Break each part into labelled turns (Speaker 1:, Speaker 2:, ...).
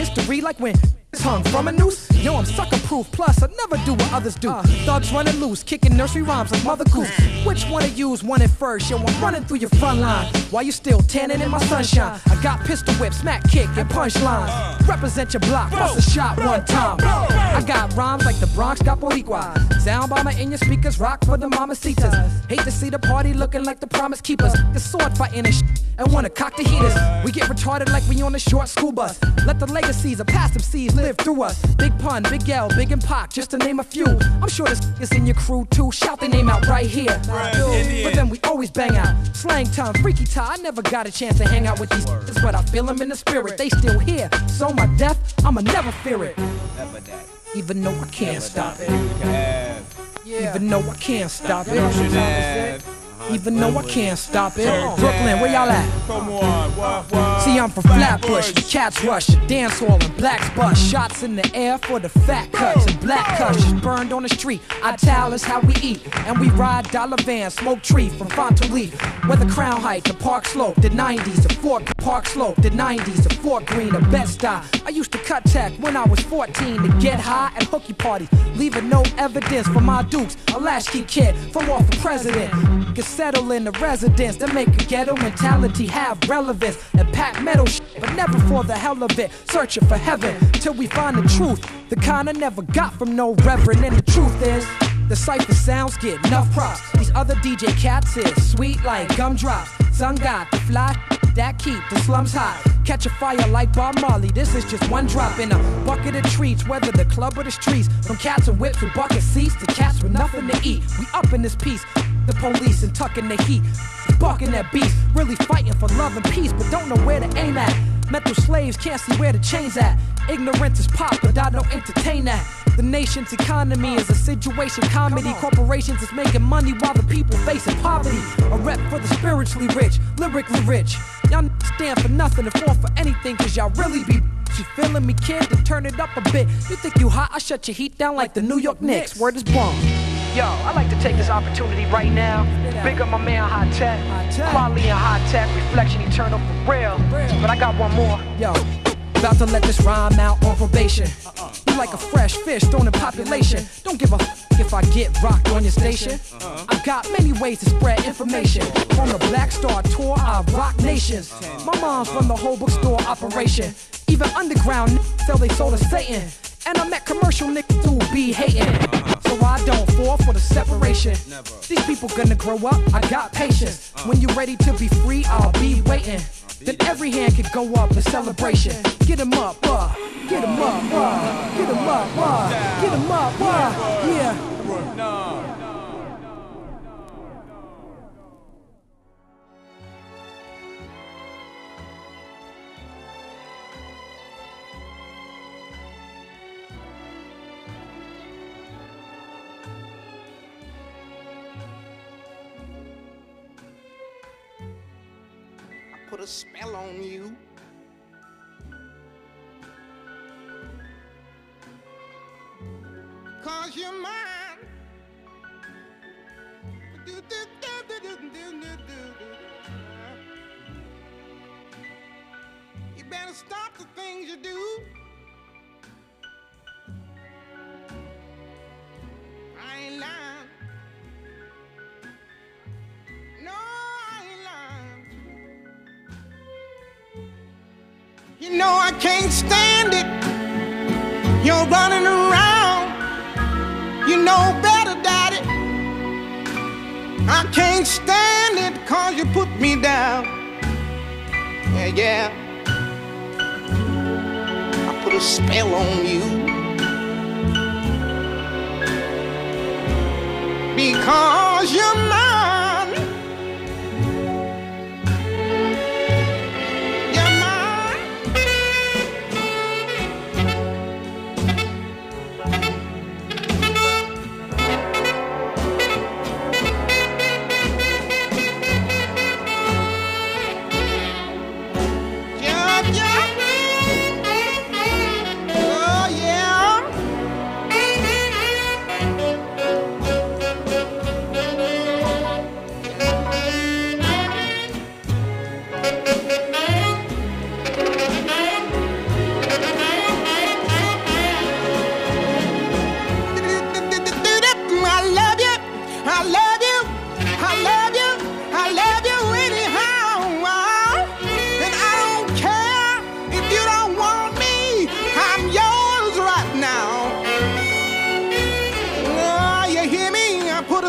Speaker 1: history like when hung from a noose. Yo, I'm sucker proof, plus I never do what others do. Thugs running loose, kicking nursery rhymes like Mother Goose. Which one of you's one at first? Yo, I'm running through your front line while you still tanning in my sunshine. I got pistol whip, smack kick, and punch lines. Represent your block, bust a shot one time. I got rhymes like the Bronx got Boricua. Sound bomber in your speakers, rock for the mamacitas. Hate to see the party looking like the promise keepers. The sword fighting and and wanna cock the heaters. We get retarded like we on a short school bus. Let the legacies of past MCs live through us. Big Pun, Big L, Big and Pac, just to name a few. I'm sure this is in your crew too. Shout their name out right here. But then we always bang out. Slang tongue, freaky tie. I never got a chance to hang out with these but I feel them in the spirit. They still here. So my death, I'ma never fear it. Even though I can't stop it. Even though I can't stop it. Even though I can't stop it. Brooklyn, where y'all at?
Speaker 2: Come on,
Speaker 1: See, I'm from Flatbush, the cats rush, the dance hall and blacks bust. Shots in the air for the fat cuts and black cuts just burned on the street. Ital is how we eat, and we ride dollar vans, smoke tree from Fonteleaf. Whether Crown Heights, the Park Slope, the 90s, the Fort Park Slope, the 90s, the Fort Greene, the Bed-Stuy. I used to cut tech when I was 14 to get high at hooky parties, leaving no evidence for my dukes. A latchkey kid from off the president. Settle in the residence that make a ghetto mentality have relevance and pack metal shit, but never for the hell of it. Searching for heaven till we find the truth, the kind I never got from no reverend. And the truth is, the cypher sounds get enough props. These other DJ cats is sweet like gumdrops. Sun got the fly that keep the slums hot. Catch a fire like Bob Marley. This is just one drop in a bucket of treats, whether the club or the streets. From cats and whips with bucket seats to cats with nothing to eat. We up in this piece. The police and tucking the heat, barking that beast, really fighting for love and peace, but don't know where to aim at. Mental slaves can't see where the chains at. Ignorance is pop, but I don't entertain that. The nation's economy is a situation comedy. Corporations is making money while the people facing poverty. A rep for the spiritually rich, lyrically rich. Y'all stand for nothing and fall for anything, cause y'all really be. You feeling me, kid? Then turn it up a bit. You think you hot? I shut your heat down like the New York Knicks. Word is bomb. Yo, I'd like to take this opportunity right now. Big up my man High Tech. Quality and High Tech, reflection eternal for real. But I got one more. Yo, about to let this rhyme out on probation. You like a fresh fish thrown in population. Don't give a if I get rocked on your station. I've got many ways to spread information. On the Black Star Tour, I rock nations. My mom's from the whole bookstore operation. Even underground sell they sold to Satan. And I met commercial niggas who be hating. So I don't fall for the separation. These people gonna grow up, I got patience. When you ready to be free, I'll be waiting. Then every hand can go up in celebration. Get 'em up, get 'em up, get 'em up, get 'em up, yeah.
Speaker 3: Put a spell on you. Cause you're mine. You better stop the things you do. I ain't lying. No, I ain't lying. You know I can't stand it. You're running around. You know better, Daddy. I can't stand it cause you put me down. Yeah. I put a spell on you. Because you're mine.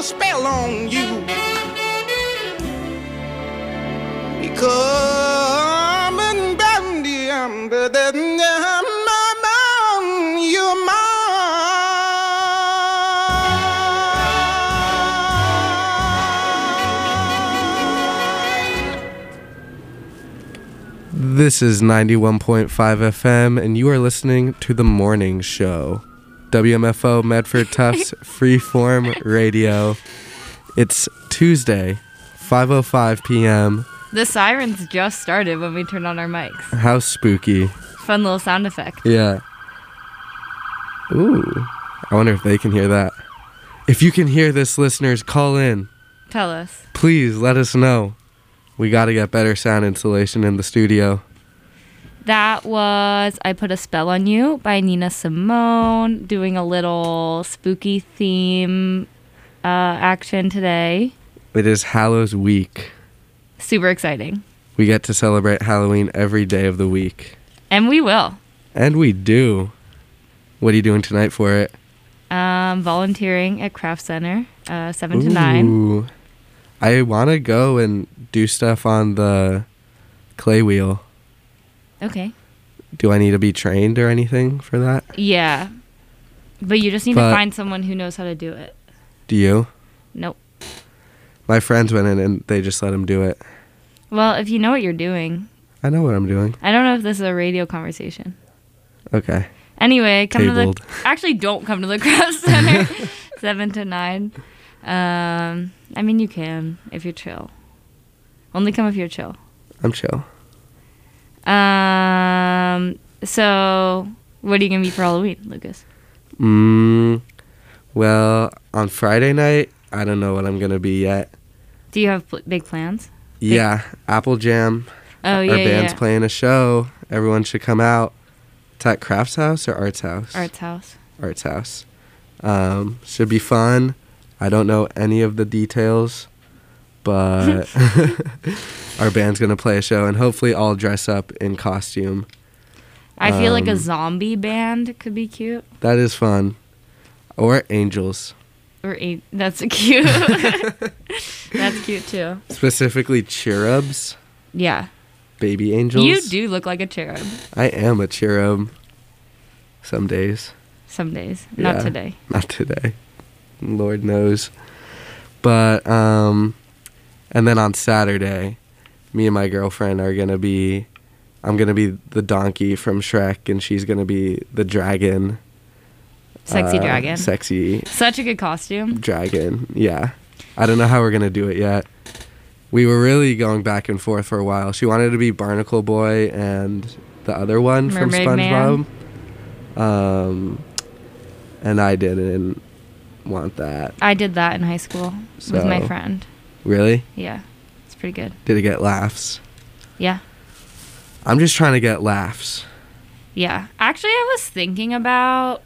Speaker 3: spell on you. Because you're mine.
Speaker 2: This is 91.5 FM, and you are listening to The Morning Show. WMFO Medford Tufts Freeform Radio. It's Tuesday, 5:05 p.m.
Speaker 4: The sirens just started when we turned on our mics.
Speaker 2: How spooky.
Speaker 4: Fun little sound effect.
Speaker 2: Yeah. Ooh. I wonder if they can hear that. If you can hear this, listeners, call in.
Speaker 4: Tell us.
Speaker 2: Please let us know. We got to get better sound insulation in the studio.
Speaker 4: That was I Put a Spell on You by Nina Simone, doing a little spooky theme action today.
Speaker 2: It is Hallows Week.
Speaker 4: Super exciting.
Speaker 2: We get to celebrate Halloween every day of the week.
Speaker 4: And we will.
Speaker 2: And we do. What are you doing tonight for it?
Speaker 4: Volunteering at Craft Center, 7 to 9.
Speaker 2: I want to go and do stuff on the clay wheel.
Speaker 4: Okay.
Speaker 2: Do I need to be trained or anything for that?
Speaker 4: Yeah. But you just need to find someone who knows how to do it.
Speaker 2: Do you?
Speaker 4: Nope.
Speaker 2: My friends went in and they just let them do it.
Speaker 4: Well, if you know what you're doing.
Speaker 2: I know what I'm doing.
Speaker 4: I don't know if this is a radio conversation.
Speaker 2: Okay.
Speaker 4: Anyway,
Speaker 2: Tabled.
Speaker 4: Actually, don't come to the Craft Center, 7 to 9. I mean, you can if you're chill. Only come if you're chill.
Speaker 2: I'm chill.
Speaker 4: So, what are you going to be for Halloween, Lucas?
Speaker 2: Well, on Friday night, I don't know what I'm going to be yet.
Speaker 4: Do you have big plans?
Speaker 2: Yeah, Apple Jam.
Speaker 4: Oh, yeah,
Speaker 2: Our band's playing a show. Everyone should come out. It's at Crafts House or Arts House?
Speaker 4: Arts House.
Speaker 2: Arts House. Should be fun. I don't know any of the details, but our band's going to play a show, and hopefully all dress up in costume.
Speaker 4: I feel like a zombie band could be cute.
Speaker 2: That is fun. Or angels.
Speaker 4: That's cute. That's cute, too.
Speaker 2: Specifically cherubs.
Speaker 4: Yeah.
Speaker 2: Baby angels.
Speaker 4: You do look like a cherub.
Speaker 2: I am a cherub. Some days.
Speaker 4: Some days. Not today.
Speaker 2: Not today. Lord knows. But, and then on Saturday, me and my girlfriend are going to be, I'm going to be the donkey from Shrek, and she's going to be the dragon.
Speaker 4: Sexy dragon.
Speaker 2: Sexy.
Speaker 4: Such a good costume.
Speaker 2: Dragon, yeah. I don't know how we're going to do it yet. We were really going back and forth for a while. She wanted to be Barnacle Boy and the other one
Speaker 4: Mermaid
Speaker 2: from SpongeBob. And I didn't want that.
Speaker 4: I did that in high school with my friend.
Speaker 2: Really?
Speaker 4: Yeah. It's pretty good.
Speaker 2: Did it get laughs?
Speaker 4: Yeah.
Speaker 2: I'm just trying to get laughs.
Speaker 4: Yeah. Actually, I was thinking about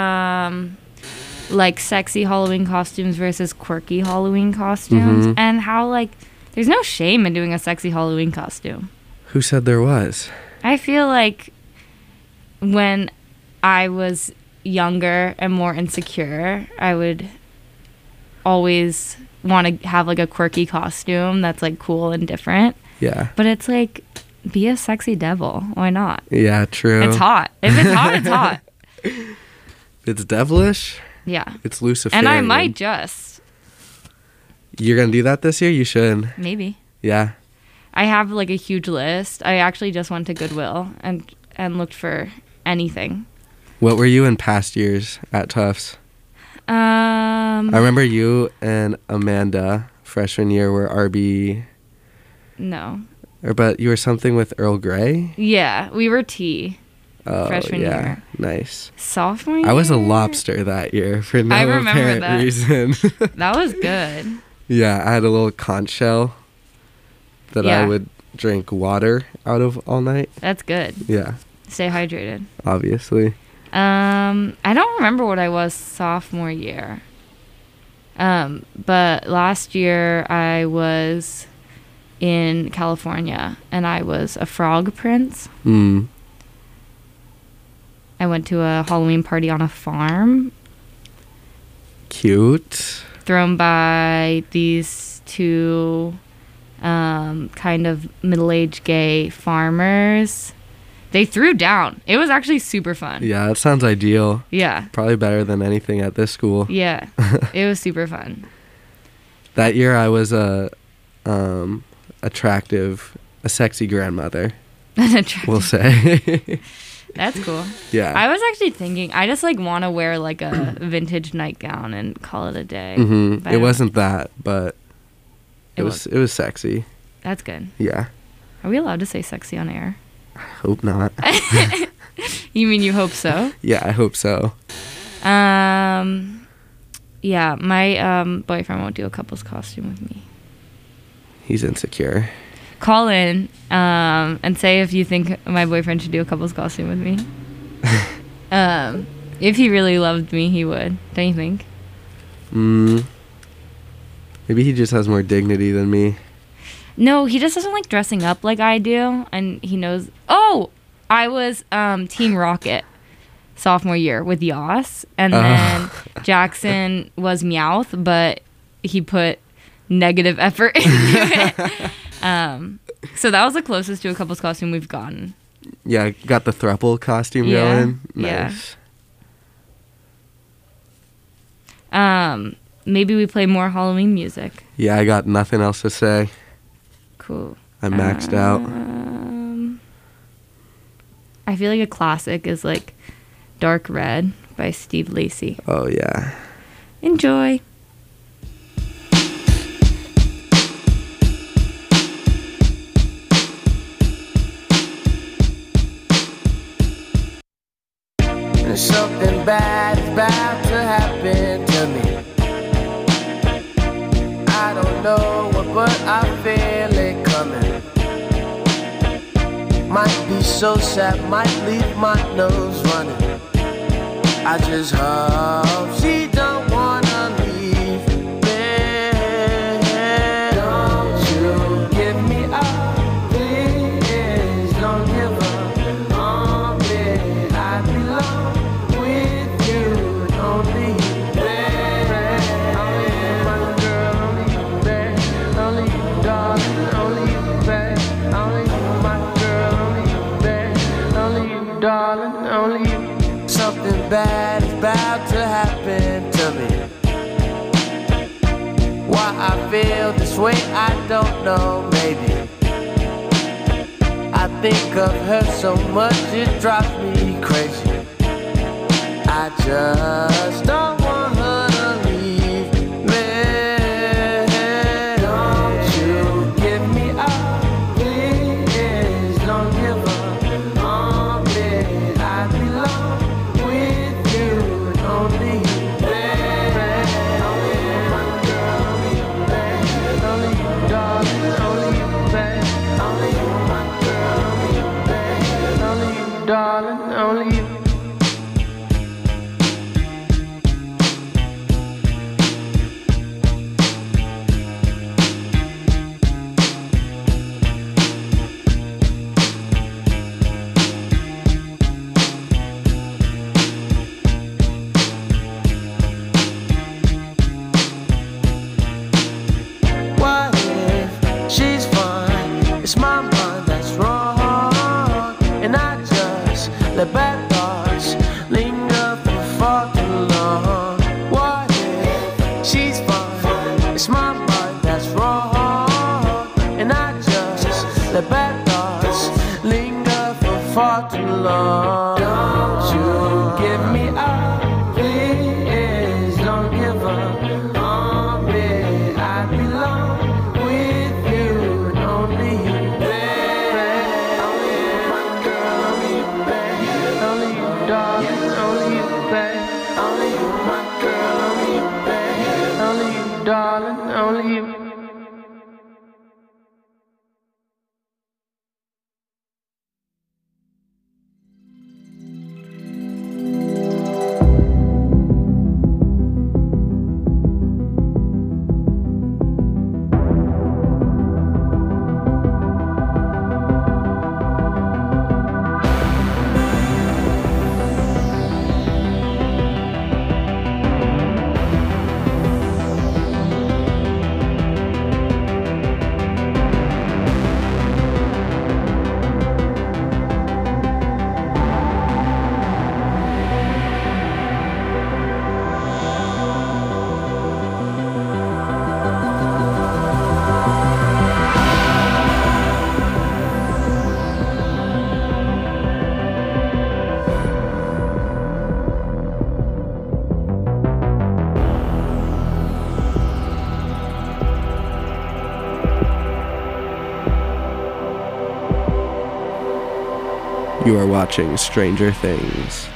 Speaker 4: like sexy Halloween costumes versus quirky Halloween costumes, and how like there's no shame in doing a sexy Halloween costume.
Speaker 2: Who said there was?
Speaker 4: I feel like when I was younger and more insecure, I would always want to have like a quirky costume that's like cool and different.
Speaker 2: Yeah.
Speaker 4: But it's like, be a sexy devil. Why not?
Speaker 2: Yeah, true.
Speaker 4: It's hot. If it's hot, it's hot.
Speaker 2: It's devilish?
Speaker 4: Yeah.
Speaker 2: It's Luciferian.
Speaker 4: And I might just.
Speaker 2: You're going to do that this year? You should.
Speaker 4: Maybe.
Speaker 2: Yeah.
Speaker 4: I have like a huge list. I actually just went to Goodwill and looked for anything.
Speaker 2: What were you in past years at Tufts? I remember you and Amanda freshman year were RB.
Speaker 4: No.
Speaker 2: But you were something with Earl Grey?
Speaker 4: Yeah, we were T. Freshman year.
Speaker 2: Nice.
Speaker 4: Sophomore year?
Speaker 2: I was a lobster that year for no apparent reason.
Speaker 4: That was good.
Speaker 2: Yeah, I had a little conch shell that I would drink water out of all night.
Speaker 4: That's good.
Speaker 2: Yeah.
Speaker 4: Stay hydrated.
Speaker 2: Obviously.
Speaker 4: I don't remember what I was sophomore year. But last year I was in California and I was a frog prince. I went to a Halloween party on a farm.
Speaker 2: Cute.
Speaker 4: thrown by these two kind of middle-aged gay farmers. They threw down. It was actually super fun.
Speaker 2: Yeah, that sounds ideal.
Speaker 4: Yeah.
Speaker 2: Probably better than anything at this school.
Speaker 4: Yeah. It was super fun.
Speaker 2: That year I was a sexy grandmother, we'll say.
Speaker 4: That's cool.
Speaker 2: Yeah.
Speaker 4: I was actually thinking, I just like want to wear like a vintage nightgown and call it a day.
Speaker 2: Mm-hmm. It wasn't that, but it was sexy.
Speaker 4: That's good.
Speaker 2: Yeah.
Speaker 4: Are we allowed to say sexy on air?
Speaker 2: Hope not.
Speaker 4: You mean you hope so?
Speaker 2: Yeah, I hope so.
Speaker 4: Yeah, my boyfriend won't do a couple's costume with me.
Speaker 2: He's insecure.
Speaker 4: Call in and say if you think my boyfriend should do a couple's costume with me. If he really loved me, he would. Don't you think?
Speaker 2: Maybe he just has more dignity than me.
Speaker 4: No, he just doesn't like dressing up like I do, and he knows. Oh, I was Team Rocket sophomore year with Yas, and then Jackson was Meowth, but he put negative effort into it. So that was the closest to a couple's costume we've gotten.
Speaker 2: Yeah, got the throuple costume going. Nice.
Speaker 4: Yeah. Maybe we play more Halloween music.
Speaker 2: Yeah, I got nothing else to say.
Speaker 4: Cool.
Speaker 2: I'm maxed out.
Speaker 4: I feel like a classic is like Dark Red by Steve Lacy.
Speaker 2: Oh, yeah.
Speaker 4: Enjoy.
Speaker 5: Something bad is about to happen to me. I don't know what, but I feel it coming. Might be so sad, might leave my nose running. I just hope she don't wanna leave me. Don't you give me up, please. Don't give up on me. I belong with you, only you, baby. Only my girl, only you, baby. Only you, darling, only you, baby. Only you, my girl, only you, baby. Only you, darling, only you. Something bad is about to happen to me. Why I feel this way, I don't know, maybe. I think of her so much, it drives me crazy. I just don't want her to leave me. Don't you give me up, please. Don't give up on me. I belong with you, only you, baby. Only you, my girl, only you, baby. Only you, darling, only you, baby. Only you, my girl, only you, baby. Only you, darling, only you. What if she's fine? It's my mind that's wrong, and I just let bad thoughts linger for far too long. What if she's fine? It's my mind that's wrong, and I just let bad thoughts linger for far too long. Don't you give me up, please. Don't give up on me. I belong with you, and only you, baby. Only you, my girl, only you, baby. Only you, darling, only you, baby. Only you, my girl, only you, baby. Only you, darling, only you.
Speaker 2: You are watching Stranger Things.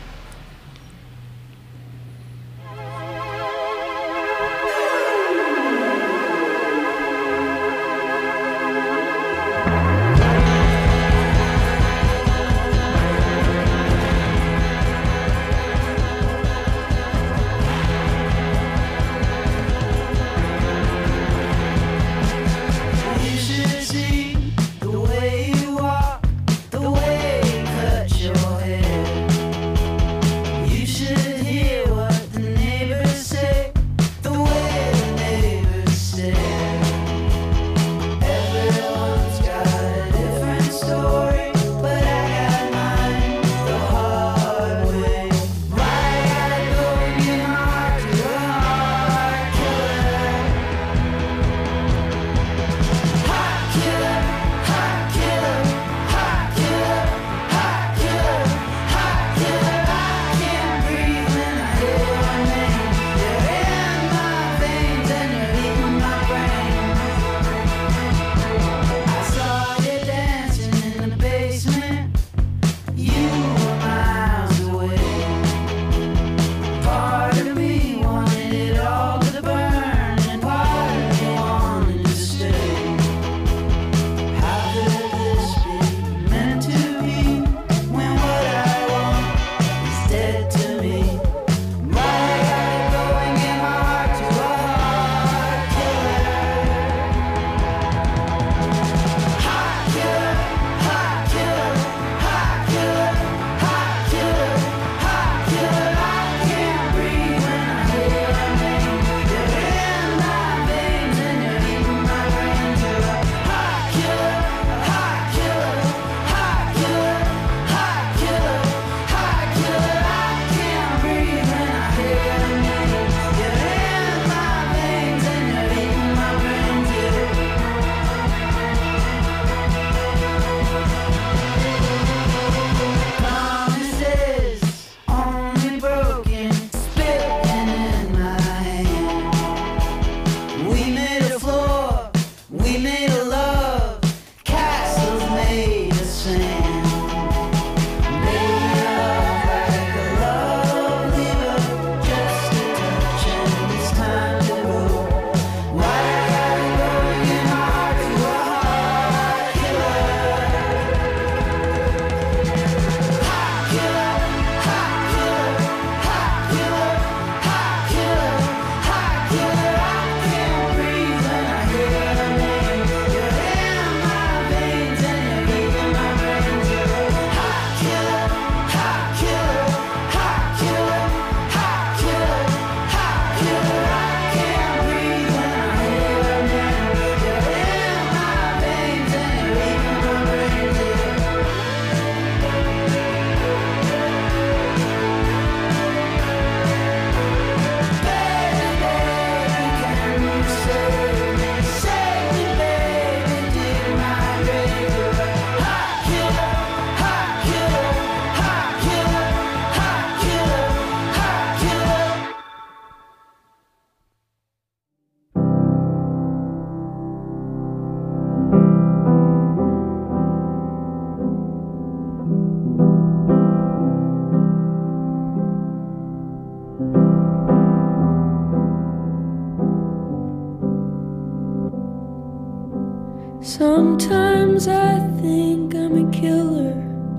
Speaker 6: Sometimes I think I'm a killer.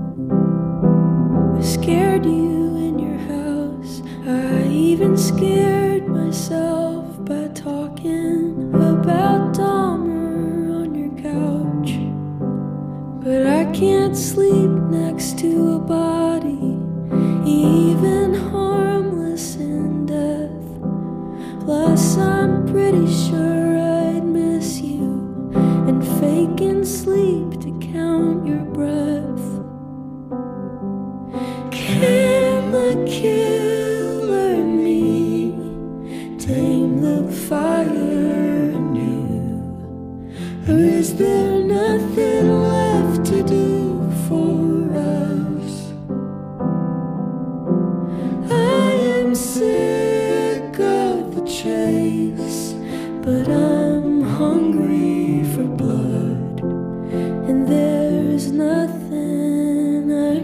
Speaker 6: I scared you in your house. I even scared myself by talking about Dahmer on your couch. But I can't sleep next to a body, even harmless in death. Plus I'm pretty sure I'd miss you and faking sleep to count your breath. Can the killer me tame the fire in you? Or is there nothing left to do for us? I am sick of the chase, but I'm hungry for blood, and there's nothing I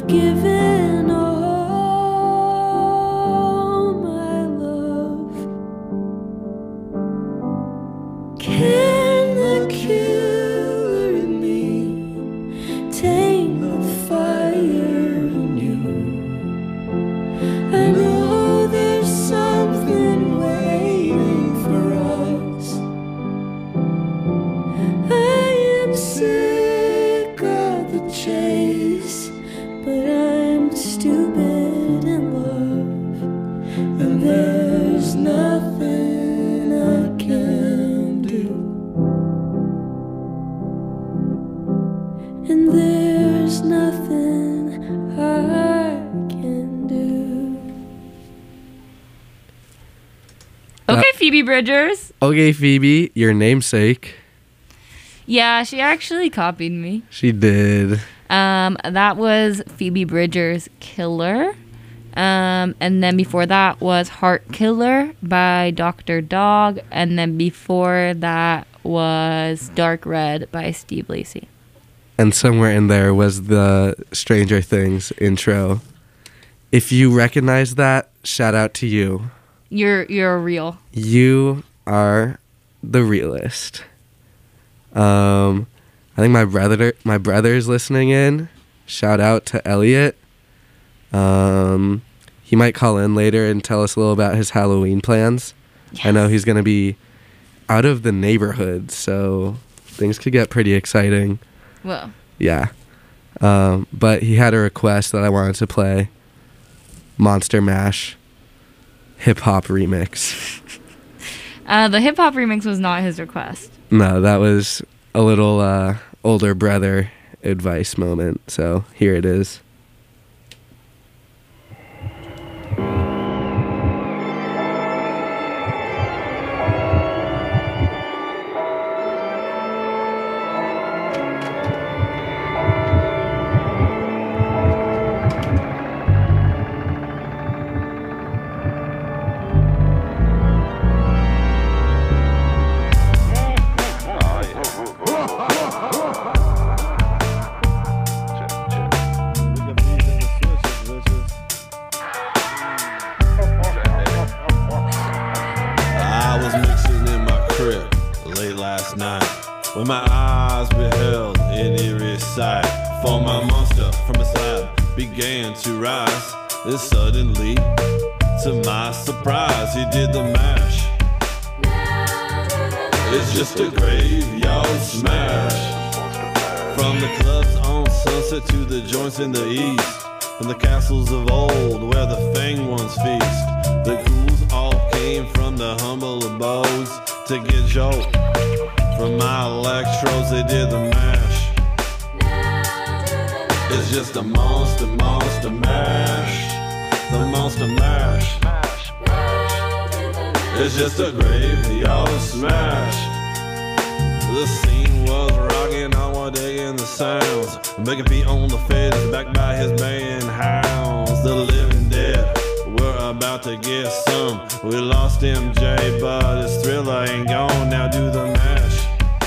Speaker 6: given all my love. Can the killer in me tame the fire in you? I know there's something waiting for us. I am sick of the chase, but I'm stupid in love, and there's nothing I can do. And there's nothing I can do.
Speaker 4: Okay, Phoebe Bridgers.
Speaker 2: Okay, Phoebe, your namesake.
Speaker 4: Yeah, she actually copied me.
Speaker 2: She did.
Speaker 4: That was Phoebe Bridgers' Killer. And then before that was Heart Killer by Dr. Dog. And then before that was Dark Red by Steve Lacy.
Speaker 2: And somewhere in there was the Stranger Things intro. If you recognize that, shout out to you.
Speaker 4: You're real.
Speaker 2: You are the realist. I think my brother's listening in. Shout out to Elliot. He might call in later and tell us a little about his Halloween plans.
Speaker 4: Yes.
Speaker 2: I know he's going to be out of the neighborhood, so things could get pretty exciting.
Speaker 4: Well,
Speaker 2: Yeah. But he had a request that I wanted to play. Monster Mash hip hop remix.
Speaker 4: the hip hop remix was not his request.
Speaker 2: No, that was a little older brother advice moment. So here it is.
Speaker 7: I was mixing in my crib late last night when my eyes beheld an eerie sight. For my monster from a slab began to rise. Then suddenly, to my surprise, he did the mash. It's just a graveyard smash. From the clubs on Sunset to the joints in the east, from the castles of old where the fang ones feast, the ghouls all came from the humble abodes to get joked. From my electrodes they did the mash. It's just a monster mash. The monster mash. It's just a graveyard smash. The scene was rocking, I was digging the sounds. Making beat on the feds, backed by his band hounds. The living dead were about to get some. We lost MJ, but his thriller ain't gone. Now do the mash.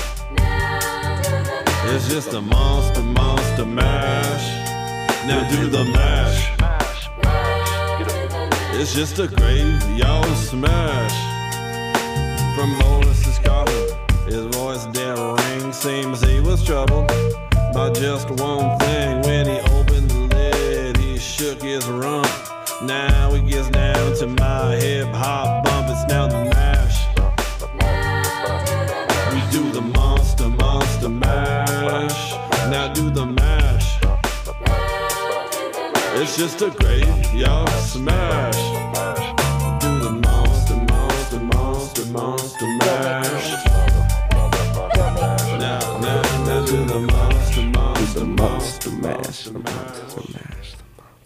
Speaker 7: It's just a monster mash. Now do the mash. It's just a graveyard smash. From Boris's coffin, his voice dead ring. Seems he was troubled by just one thing. When he opened the lid, he shook his rump. Now he gets down to my hip hop bump. It's now the mash. We do the monster mash. Now do the mash. It's just a graveyard smash. Do the monster mash. Now do the monster mash.
Speaker 2: The monster mash.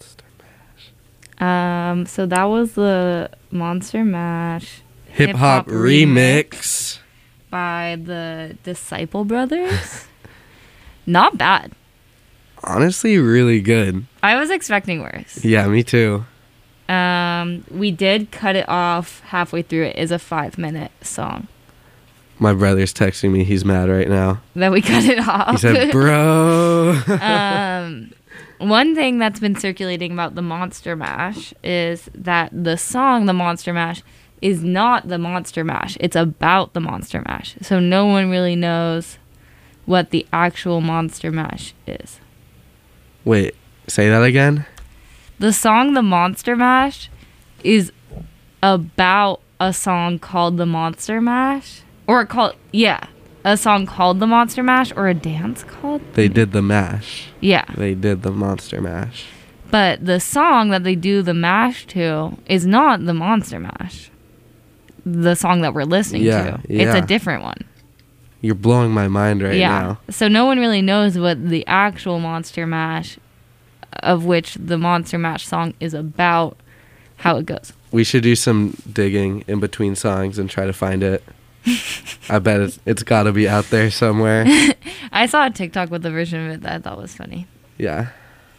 Speaker 4: So that was the Monster Mash
Speaker 2: Hip hop remix.
Speaker 4: by the Disciple Brothers. Not bad.
Speaker 2: Honestly, really good.
Speaker 4: I was expecting worse.
Speaker 2: Yeah, me too.
Speaker 4: We did cut it off halfway through. It is a 5-minute song
Speaker 2: My brother's texting me. He's mad right now.
Speaker 4: that we cut it off.
Speaker 2: He said, bro.
Speaker 4: One thing that's been circulating about the Monster Mash is that the song The Monster Mash is not the Monster Mash. It's about the Monster Mash. So no one really knows what the actual Monster Mash is.
Speaker 2: Wait, say that again?
Speaker 4: The song The Monster Mash is about a song called The Monster Mash. A song called The Monster Mash, or a dance called?
Speaker 2: They did the mash.
Speaker 4: Yeah.
Speaker 2: They did the Monster Mash.
Speaker 4: But the song that they do the mash to is not the Monster Mash. The song that we're listening to. It's a different one.
Speaker 2: You're blowing my mind right now.
Speaker 4: So no one really knows what the actual Monster Mash, of which the Monster Mash song is about, how it goes.
Speaker 2: We should do some digging in between songs and try to find it. I bet it's got to be out there somewhere.
Speaker 4: I saw a TikTok with a version of it that I thought was funny.
Speaker 2: Yeah.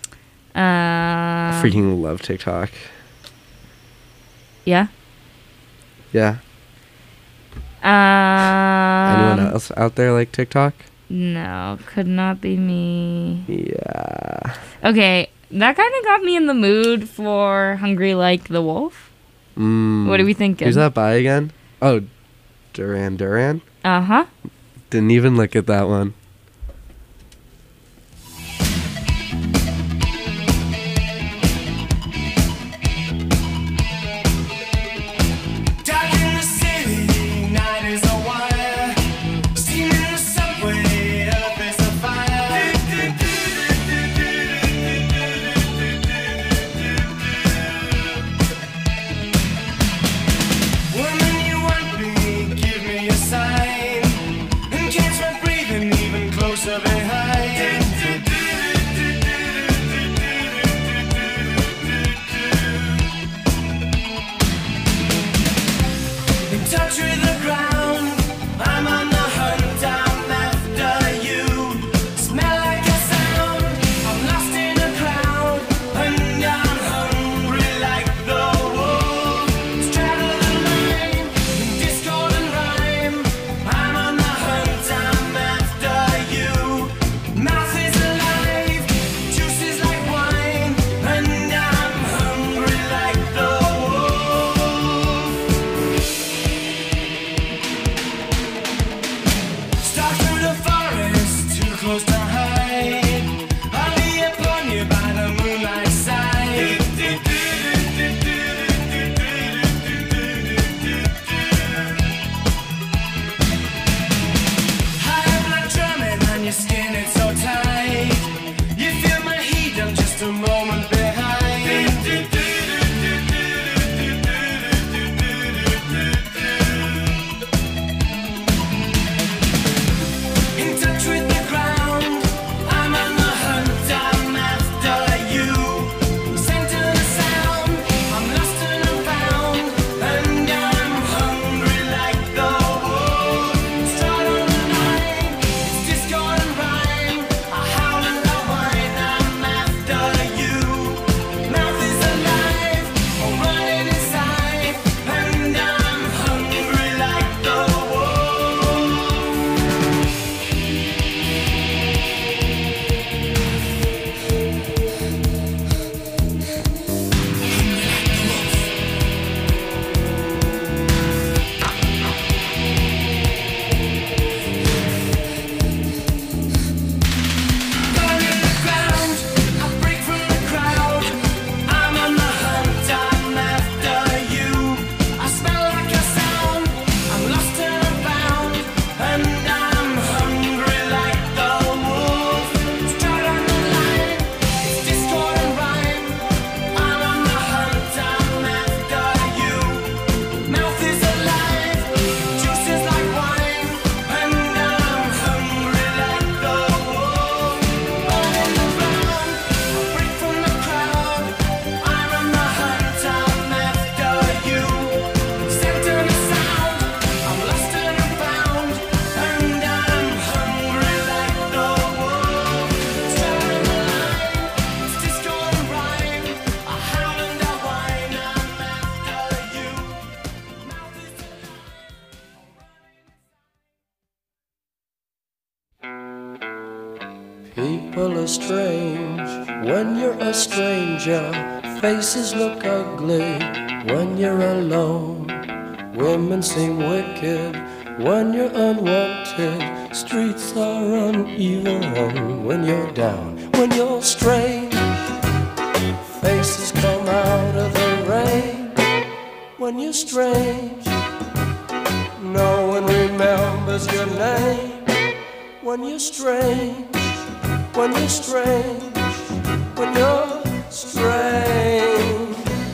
Speaker 2: I freaking love TikTok.
Speaker 4: Yeah?
Speaker 2: Yeah. Anyone else out there like TikTok?
Speaker 4: No, could not be me.
Speaker 2: Yeah.
Speaker 4: Okay, that kind of got me in the mood for Hungry Like the Wolf. What are we thinking?
Speaker 2: Who's that by again? Oh, Duran Duran?
Speaker 4: Uh-huh.
Speaker 2: Didn't even look at that one.
Speaker 5: People are strange when you're a stranger. Faces look ugly when you're alone. Women seem wicked when you're unwanted. Streets are uneven when you're down. When you're strange, faces come out of the rain. When you're strange, no one remembers your name. When you're strange, when you're strange, when you're strange.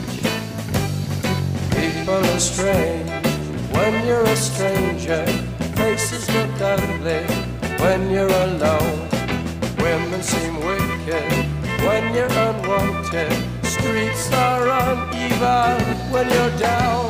Speaker 5: People are strange when you're a stranger. Faces look ugly when you're alone. Women seem wicked when you're unwanted. Streets are uneven when you're down.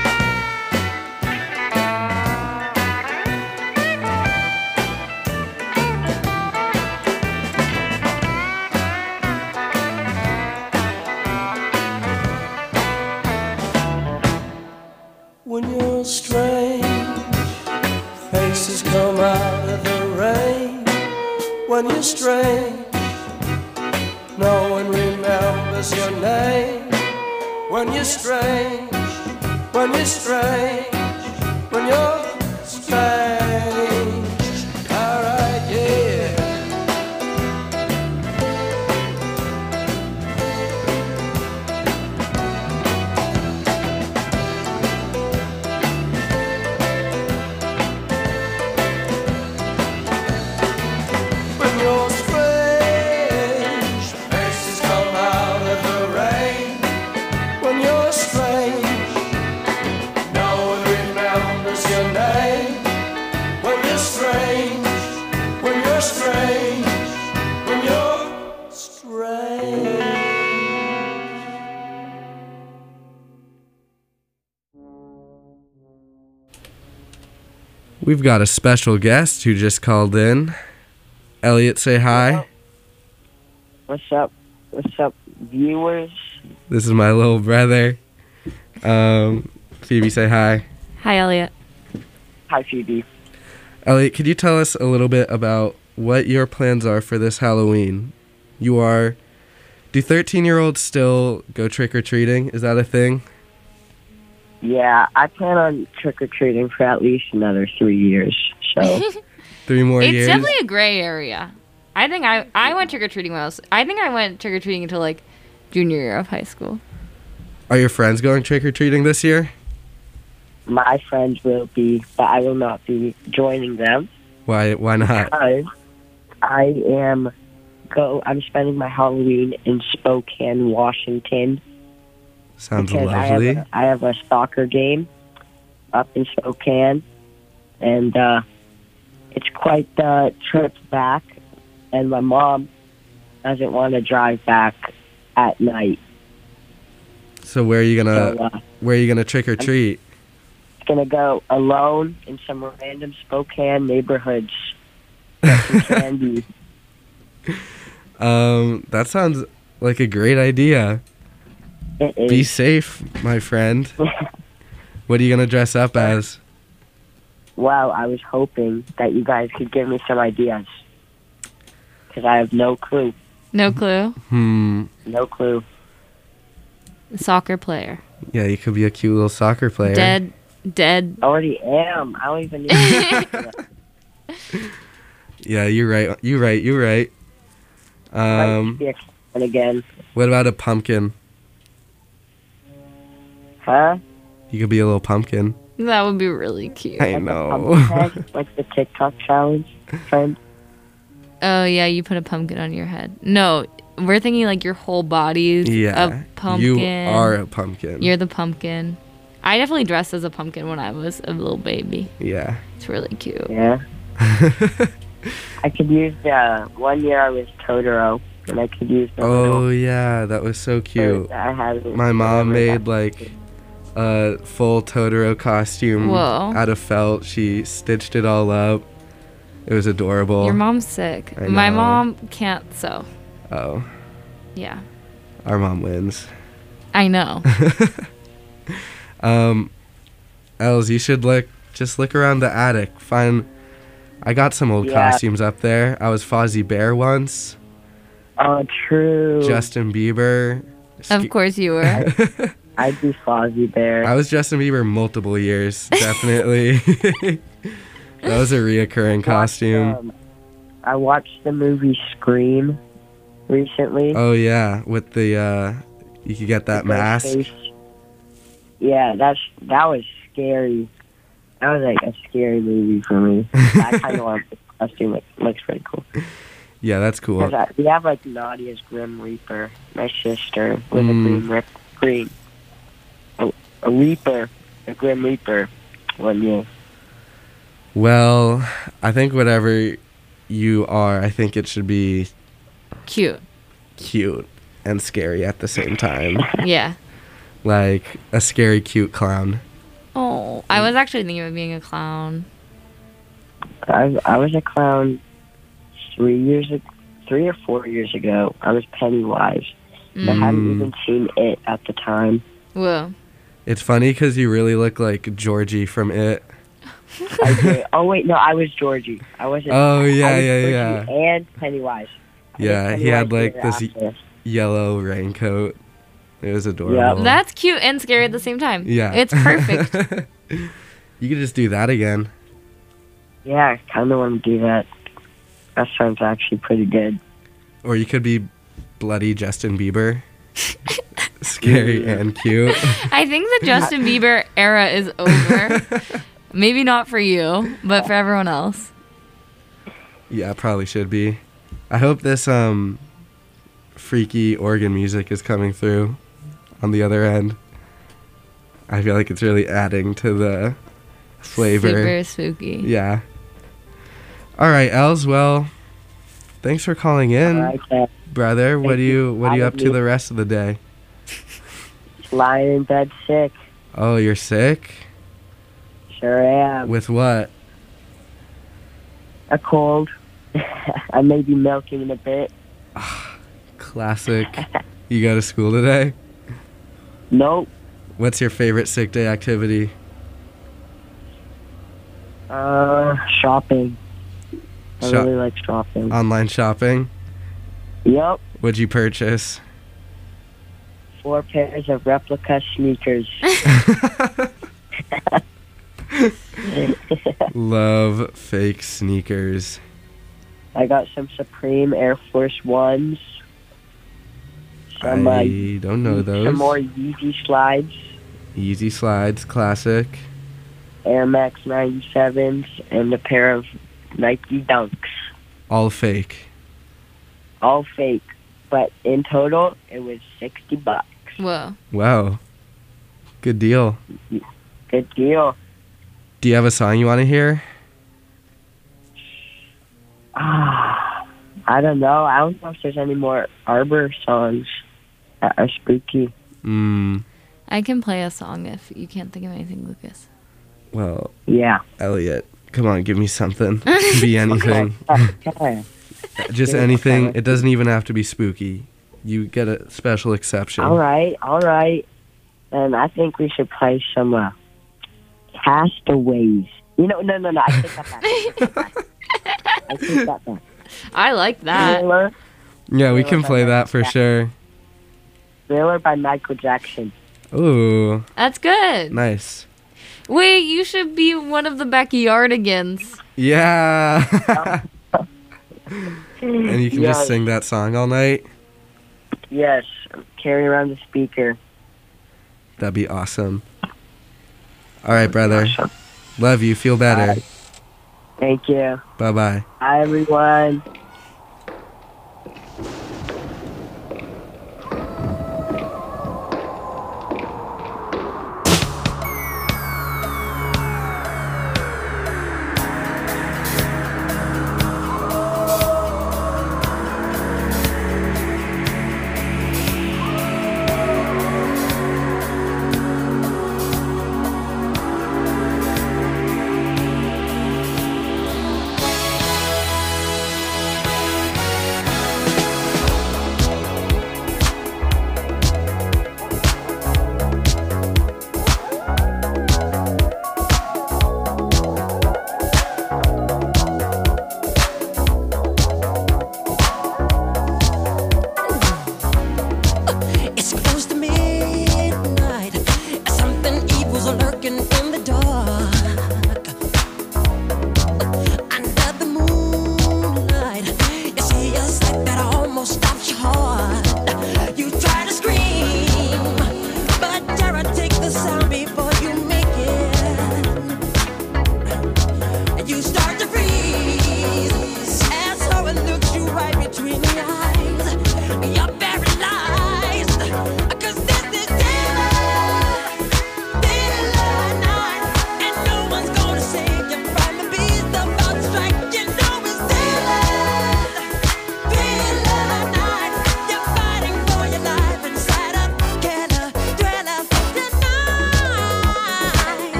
Speaker 5: When you're strange, faces come out of the rain. When you're strange, no one remembers your name. When you're strange, when you're strange, when you're strange. Alright, yeah. When you're strange, faces come out of the rain. When you're strange, no one remembers your name. When you're strange, when you're strange, when you're strange.
Speaker 2: We've got a special guest who just called in. Elliot, say hi.
Speaker 8: What's up? What's up, viewers?
Speaker 2: This is my little brother. Phoebe, say hi.
Speaker 4: Hi, Elliot.
Speaker 8: Hi, Phoebe.
Speaker 2: Elliot, could you tell us a little bit about what your plans are for this Halloween? Do 13-year-olds still go trick-or-treating? Is that a thing?
Speaker 8: Yeah, I plan on trick-or-treating for at least another 3 years, so...
Speaker 2: 3 more
Speaker 4: It's
Speaker 2: years?
Speaker 4: definitely a gray area. I think I went trick-or-treating when I think I went trick-or-treating until, like, junior year of high school.
Speaker 2: Are your friends going trick-or-treating this year?
Speaker 8: My friends will be, but I will not be joining them.
Speaker 2: Why not?
Speaker 8: Because I'm spending my Halloween in Spokane, Washington.
Speaker 2: Sounds
Speaker 8: because
Speaker 2: lovely.
Speaker 8: I have a soccer game up in Spokane, and it's quite the trip back, and my mom doesn't want to drive back at night.
Speaker 2: So where are you gonna trick or treat?
Speaker 8: I'm gonna go alone in some random Spokane neighborhoods. Get some candy.
Speaker 2: That sounds like a great idea.
Speaker 8: It is.
Speaker 2: Be safe, my friend. What are you gonna dress up as?
Speaker 8: Well, I was hoping that you guys could give me some ideas, because I have no clue.
Speaker 4: No clue.
Speaker 8: No clue.
Speaker 4: Soccer player.
Speaker 2: Yeah, you could be a cute little soccer player.
Speaker 4: Dead.
Speaker 8: I already am. I don't even need to.
Speaker 2: Yeah, you're right.
Speaker 8: And again.
Speaker 2: What about a pumpkin?
Speaker 8: Huh?
Speaker 2: You could be a little pumpkin.
Speaker 4: That would be really cute.
Speaker 2: I know.
Speaker 8: Like the TikTok challenge trend.
Speaker 4: Oh, yeah, you put a pumpkin on your head. No, we're thinking like your whole body's a pumpkin.
Speaker 2: You are a pumpkin.
Speaker 4: You're the pumpkin. I definitely dressed as a pumpkin when I was a little baby.
Speaker 2: Yeah.
Speaker 4: It's really cute.
Speaker 8: Yeah. I could use 1 year I was Totoro, and I could use the
Speaker 2: Oh, yeah, that was so cute.
Speaker 8: I had
Speaker 2: My mom made like a full Totoro costume out of felt. She stitched it all up. It was adorable.
Speaker 4: Your mom's sick.
Speaker 2: I
Speaker 4: My
Speaker 2: know.
Speaker 4: mom can't sew.
Speaker 2: Oh.
Speaker 4: Yeah.
Speaker 2: Our mom wins.
Speaker 4: I know.
Speaker 2: Els, you should just look around the attic. I got some old
Speaker 8: Yeah.
Speaker 2: costumes up there. I was Fozzie Bear once.
Speaker 8: Oh, true.
Speaker 2: Justin Bieber.
Speaker 4: Of course you were.
Speaker 8: I'd be Fozzie Bear.
Speaker 2: I was Justin Bieber multiple years, definitely. That was a reoccurring costume.
Speaker 8: I watched the movie Scream recently.
Speaker 2: Oh yeah, with the you could get that mask.
Speaker 8: Ghostface. Yeah, that was scary. That was like a scary movie for me. That kind of want the costume looks pretty cool.
Speaker 2: Yeah, that's cool.
Speaker 8: 'Cause we have like Nadia's Grim Reaper, my sister with a a Grim Reaper one year.
Speaker 2: Well, I think whatever you are, I think it should be
Speaker 4: Cute.
Speaker 2: cute and scary at the same time.
Speaker 4: Yeah.
Speaker 2: Like a scary cute clown.
Speaker 4: Oh, I was actually thinking of being a clown.
Speaker 8: I was a clown 3 or 4 years ago. I was Pennywise. I hadn't even seen it at the time.
Speaker 4: Whoa.
Speaker 2: It's funny because you really look like Georgie from It.
Speaker 8: I did. Oh wait, no, I was Georgie. I wasn't.
Speaker 2: Oh, yeah,
Speaker 8: I was
Speaker 2: yeah,
Speaker 8: Georgie and Pennywise. I
Speaker 2: Yeah,
Speaker 8: think
Speaker 2: he had
Speaker 8: Pennywise
Speaker 2: like
Speaker 8: was
Speaker 2: this
Speaker 8: after.
Speaker 2: yellow raincoat. It was adorable.
Speaker 4: That's cute and scary at the same time.
Speaker 2: Yeah.
Speaker 4: It's perfect.
Speaker 2: You could just do that again.
Speaker 8: Yeah, I kind of want to do that. That sounds actually pretty good.
Speaker 2: Or you could be bloody Justin Bieber. Scary and cute.
Speaker 4: I think the Justin Bieber era is over. Maybe not for you, but for everyone else.
Speaker 2: Yeah, probably should be. I hope this freaky organ music is coming through on the other end. I feel like it's really adding to the flavor.
Speaker 4: Super spooky.
Speaker 2: Yeah. All right, Els. Well, thanks for calling in,
Speaker 8: All right, then.
Speaker 2: brother. What
Speaker 8: Thank
Speaker 2: do
Speaker 8: you
Speaker 2: you
Speaker 8: for
Speaker 2: up
Speaker 8: having
Speaker 2: to
Speaker 8: me.
Speaker 2: the rest of the day?
Speaker 8: Lying in bed sick.
Speaker 2: Oh, you're sick?
Speaker 8: Sure am.
Speaker 2: With what?
Speaker 8: A cold. I may be milking in a bit.
Speaker 2: Classic. You go to school today?
Speaker 8: Nope.
Speaker 2: What's your favorite sick day activity?
Speaker 8: Shopping. I
Speaker 2: Shop-
Speaker 8: really like shopping.
Speaker 2: Online shopping?
Speaker 8: Yep.
Speaker 2: What'd you purchase?
Speaker 8: 4 pairs of replica sneakers.
Speaker 2: Love fake sneakers.
Speaker 8: I got some Supreme Air Force Ones. Some,
Speaker 2: I don't know those.
Speaker 8: Some more Yeezy slides.
Speaker 2: Easy slides, classic.
Speaker 8: Air Max 97s, and a pair of Nike Dunks.
Speaker 2: All fake.
Speaker 8: All fake. But in total, it was $60.
Speaker 4: Whoa.
Speaker 2: Wow. Good deal.
Speaker 8: Good deal.
Speaker 2: Do you have a song you want to hear?
Speaker 8: I don't know. I don't know if there's any more Arbor songs that are spooky.
Speaker 4: I can play a song if you can't think of anything, Lucas.
Speaker 2: Well,
Speaker 8: Yeah.
Speaker 2: Elliot, come on, give me something. It can be anything.
Speaker 8: Okay.
Speaker 2: Just anything. It doesn't even have to be spooky. You get a special exception.
Speaker 8: All right. And I think we should play some Castaways. You know, no. I take that back.
Speaker 4: I like that.
Speaker 8: Thriller.
Speaker 2: Yeah, we can play that for sure.
Speaker 8: Thriller by Michael Jackson.
Speaker 2: Ooh,
Speaker 4: That's good.
Speaker 2: nice.
Speaker 4: Wait, you should be one of the Backyardigans.
Speaker 2: Yeah. And you can
Speaker 8: Yes.
Speaker 2: just sing that song all night.
Speaker 8: Yes. Carry around the speaker.
Speaker 2: That'd be awesome. All right, brother.
Speaker 8: Awesome.
Speaker 2: Love you. Feel better.
Speaker 8: Thank you.
Speaker 2: Bye-bye.
Speaker 8: Hi, everyone.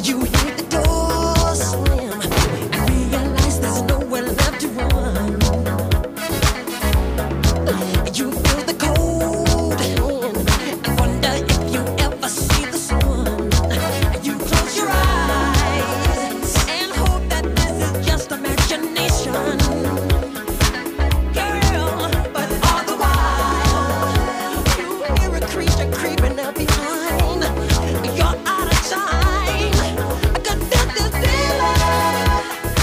Speaker 6: You hear the door slam and realize there's nowhere left to run. You feel the cold hand and wonder if you ever see the sun. You close your eyes and hope that this is just imagination. Girl, but all the while you hear a creature creeping up behind. You're out of time. I could feel this feeling.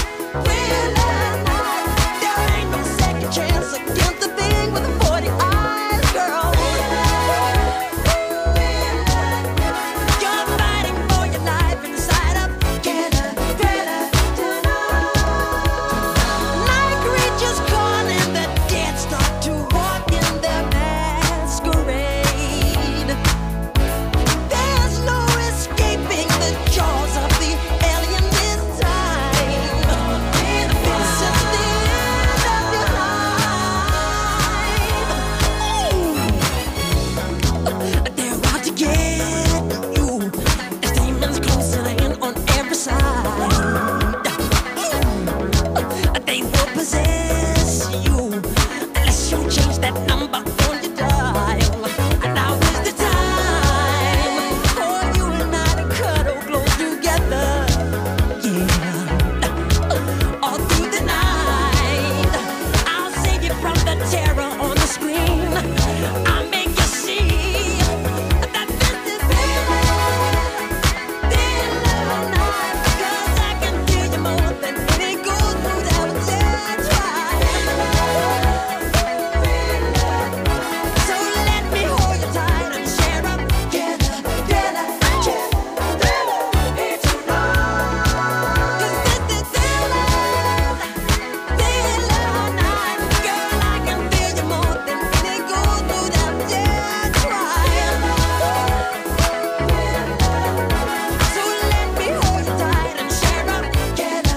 Speaker 6: There ain't no second chance against the thing with the 40 eyes, girl. You're fighting for your life inside of Thriller tonight. Night creatures calling, the dead start to walk in their masquerade. There's no escaping the jaws of the alien this time. This is the end of your life. They're out to get you. As demons closing in on every side. They will possess you unless you change that number on your dial. And now is the time for you and I to cuddle close together. Yeah, all through the night, I'll save you from the terror on the screen. I'll make you see that this is Thriller night, 'cause I can feel you more than any goes through that dead So let me hold you tight and share up together. Thriller tonight. 'Cause this is Thriller night. Girl, I can feel you more than any goes through that dead trial. So let me hold you tight and share up together.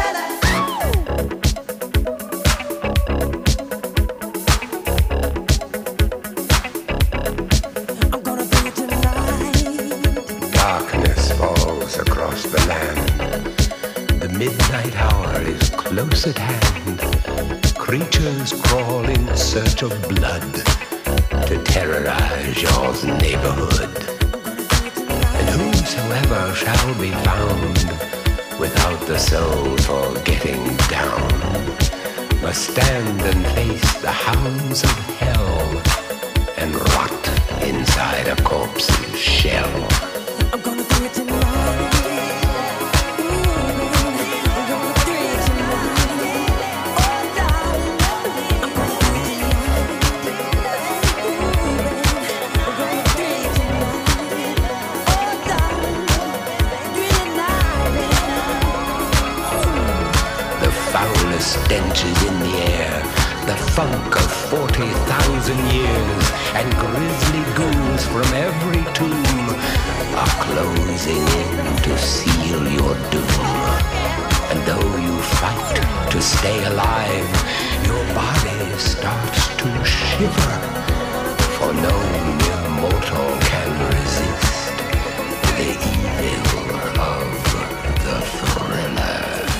Speaker 6: I'm gonna be tonight.
Speaker 9: Darkness falls across the land. The midnight hour is close at hand. Creatures crawl in search of blood to terrorize your neighborhood. And whosoever shall be found without the soul for getting down must stand and face the hounds of hell and rot inside a corpse's shell.
Speaker 6: I'm gonna do it tonight. I'm gonna do it tonight. Oh, darling, I'm gonna do it tonight. I'm gonna do it tonight. Oh, darling, do it tonight.
Speaker 9: The foulest stench is in the air, the funk of 40,000 years, and grisly ghouls from every tomb are closing in to seal your doom. And though you fight to stay alive, your body starts to shiver, for no mere mortal can resist the evil of the Thriller.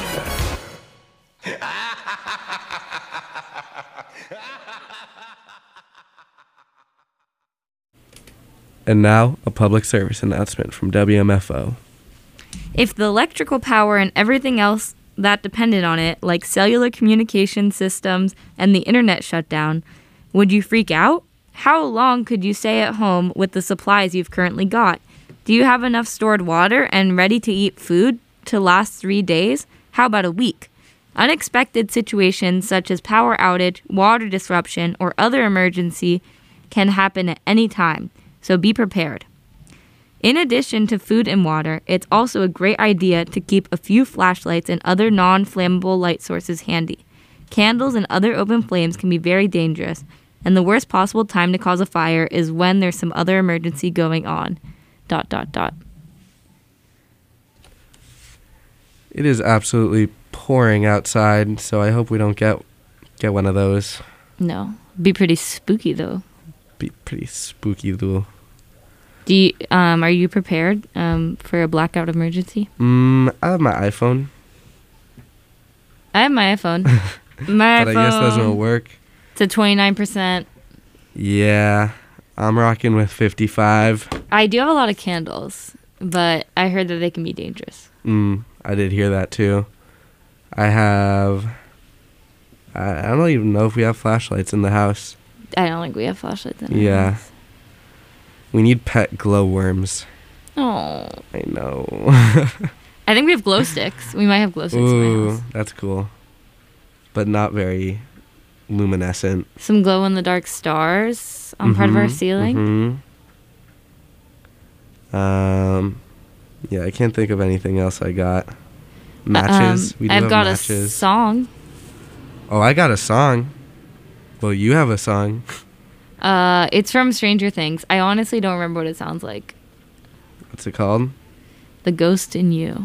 Speaker 2: And now, a public service announcement from WMFO.
Speaker 4: If the electrical power and everything else that depended on it, like cellular communication systems and the internet shut down, would you freak out? How long could you stay at home with the supplies you've currently got? Do you have enough stored water and ready-to-eat food to last 3 days? How about a week? Unexpected situations such as power outage, water disruption, or other emergency can happen at any time, so be prepared. In addition to food and water, it's also a great idea to keep a few flashlights and other non-flammable light sources handy. Candles and other open flames can be very dangerous, and the worst possible time to cause a fire is when there's some other emergency going on. ...
Speaker 2: It is absolutely pouring outside, so I hope we don't get one of those.
Speaker 4: No. Be pretty spooky, though.
Speaker 2: Be pretty spooky, though.
Speaker 4: Are you prepared for a blackout emergency?
Speaker 2: I have my iPhone,
Speaker 4: I have my iPhone. My
Speaker 2: but
Speaker 4: iPhone.
Speaker 2: I guess those won't work.
Speaker 4: It's a 29%.
Speaker 2: Yeah, I'm rocking with 55.
Speaker 4: I do have a lot of candles, but I heard that they can be dangerous.
Speaker 2: I did hear that too. I don't even know if we have flashlights in the house.
Speaker 4: I don't think we have flashlights in our
Speaker 2: Yeah.
Speaker 4: house.
Speaker 2: We need pet glowworms.
Speaker 4: Oh.
Speaker 2: I know.
Speaker 4: I think we have glow sticks. We might have glow sticks in my
Speaker 2: Ooh,
Speaker 4: house.
Speaker 2: that's cool. But not very luminescent.
Speaker 4: Some glow in the dark stars on part of our ceiling.
Speaker 2: Yeah, I can't think of anything else I got. Matches. We do
Speaker 4: I've
Speaker 2: have
Speaker 4: got a
Speaker 2: matches.
Speaker 4: song.
Speaker 2: Oh, I got a song. Well, you have a song.
Speaker 4: It's from Stranger Things. I honestly don't remember what it sounds like.
Speaker 2: What's it called?
Speaker 4: The Ghost in You.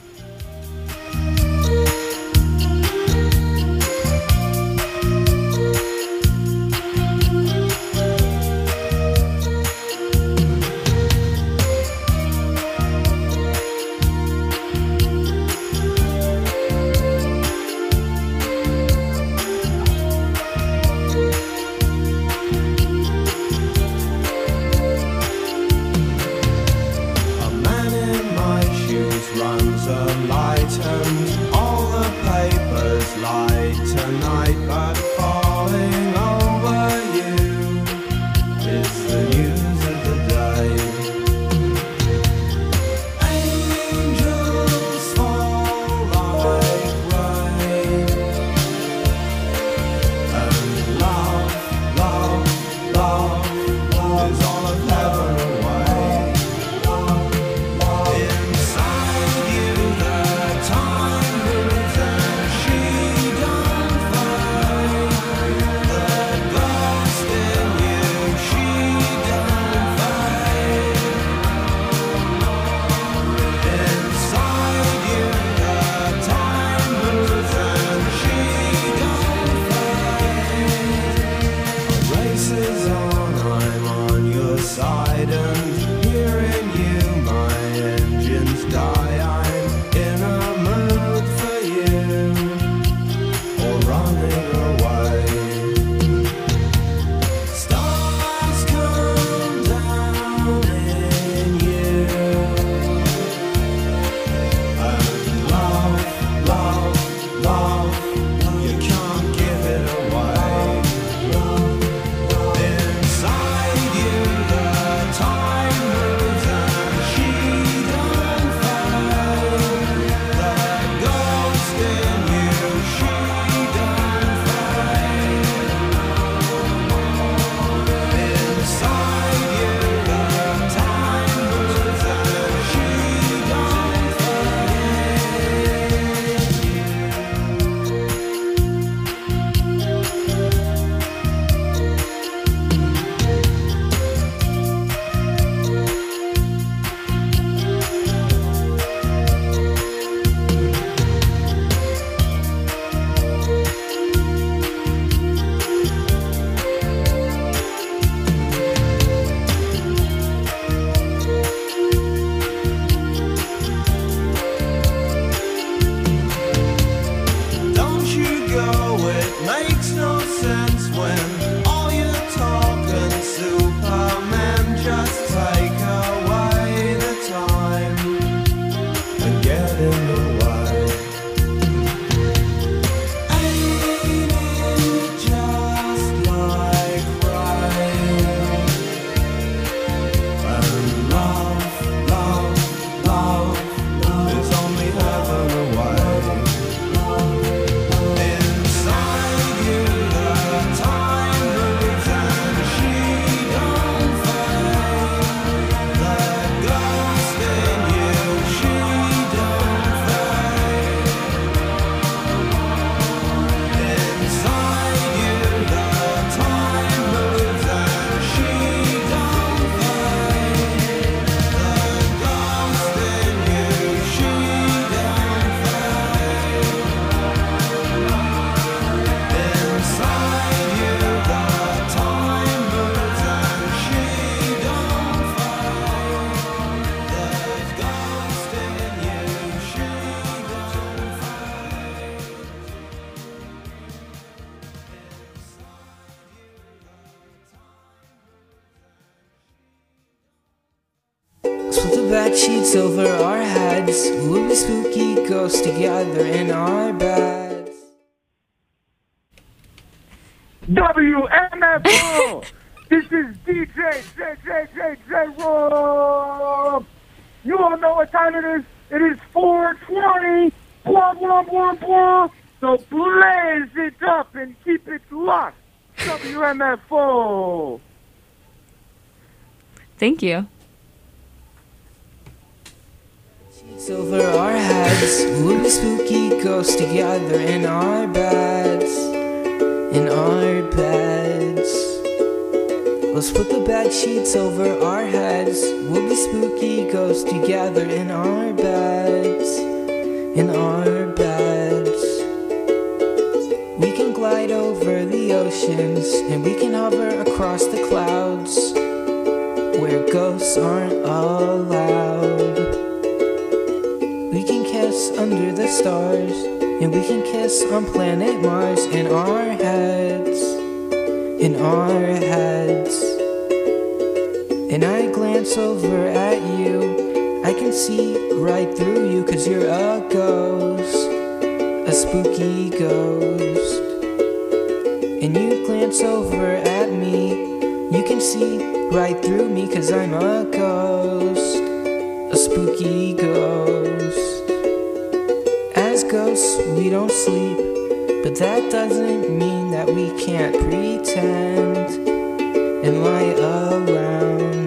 Speaker 10: A man in my shoes runs a light and all the papers lie tonight, but falling over you is the news of the day. Angels fall like rain, and love, love, love is all of heaven away. Inside you the time moves and she don't fade. The ghost in you, she don't fade. Inside you the time moves and she don't fade. A race is on, I'm on your side, and hearing you my engines die. I'm in a mood for you, or running away. Stars come down in you, and love, love, love, you can't give it away. Inside you the time moves and she don't fade. The ghost in you, she don't fade. Inside you the time moves and she don't Don't you go, it makes no sense when all your talk and Superman just take away the time and get in the way. Ain't it just like rain? And love, love, love is only heaven away. Inside you the time moves and she don't fade. The ghost in you, she don't
Speaker 11: bed sheets over our heads. We'll be spooky ghosts together in our beds.
Speaker 12: WMFO! This is DJ J Rob. You all know what time it is. It is 4:20. Blah, blah, blah, blah. So blaze it up and keep it locked. WMFO.
Speaker 4: Thank you.
Speaker 11: Sheets over our heads. We'll be spooky ghosts together in our beds. In our beds. Let's put the bed sheets over our heads. We'll be spooky ghosts together in our beds. In our beds. We can glide over the oceans and we can hover across the clouds where ghosts aren't allowed. We can kiss under the stars and we can kiss on planet Mars in our heads. In our heads. And I glance over at you, I can see right through you, 'cause you're a ghost, a spooky ghost. And you glance over at me, you can see right through me, 'cause I'm a ghost, a spooky ghost. As ghosts we don't sleep, but that doesn't mean that we can't pretend and lie around.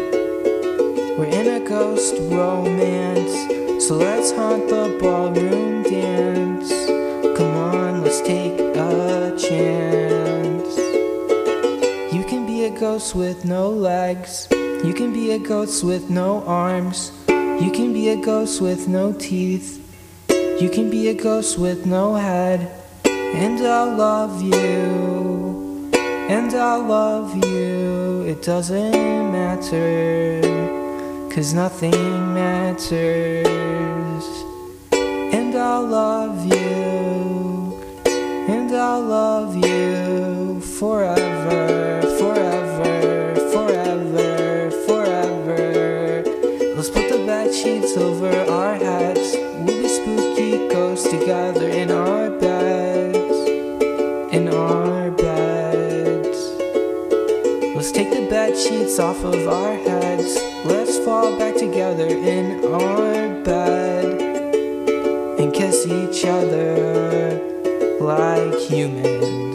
Speaker 11: We're in a ghost romance, so let's haunt the ballroom dance. Come on, let's take a chance. You can be a ghost with no legs. You can be a ghost with no arms. You can be a ghost with no teeth. You can be a ghost with no head. And I'll love you. And I'll love you. It doesn't matter, 'cause nothing matters. And I'll love you. And I'll love you forever, forever, forever, forever. Let's put the bed sheets over our heads. We'll be spooky ghosts together in our beds. In our beds. Let's take the bed sheets off of our heads. Let's fall back together in our bed and kiss each other like humans.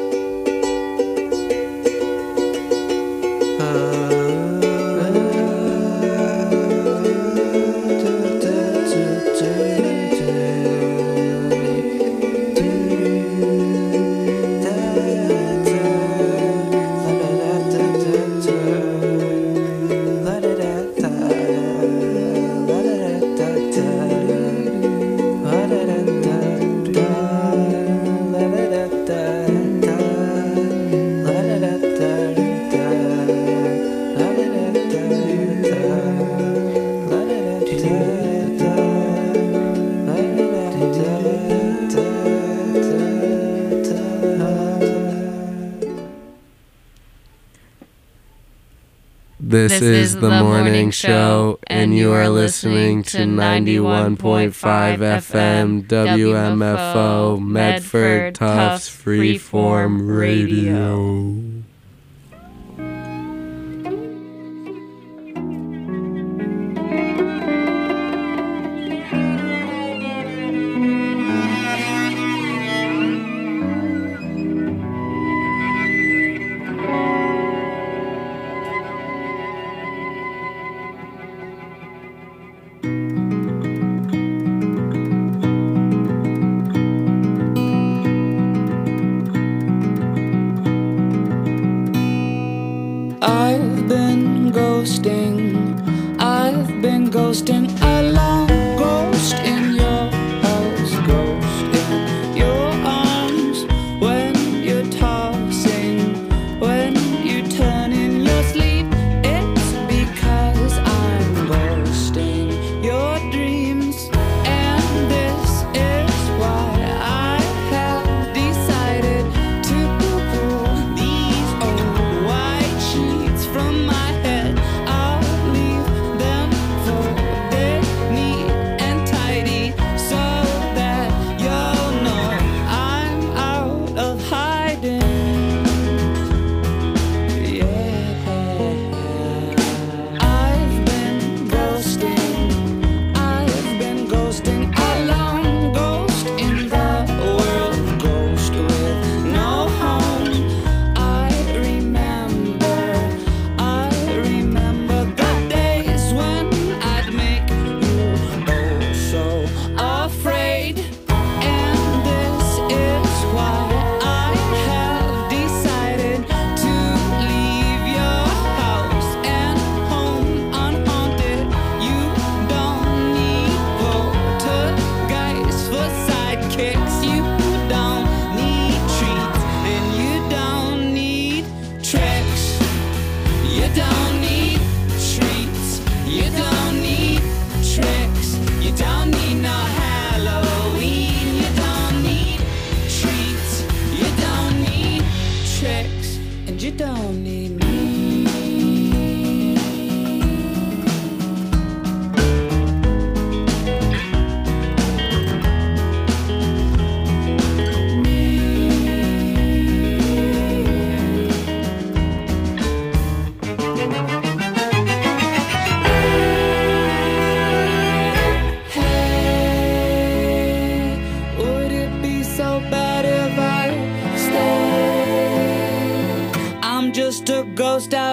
Speaker 2: This is the morning show, and you are listening to 91.5 FM WMFO Medford Tufts Freeform Radio.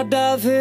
Speaker 13: proud of her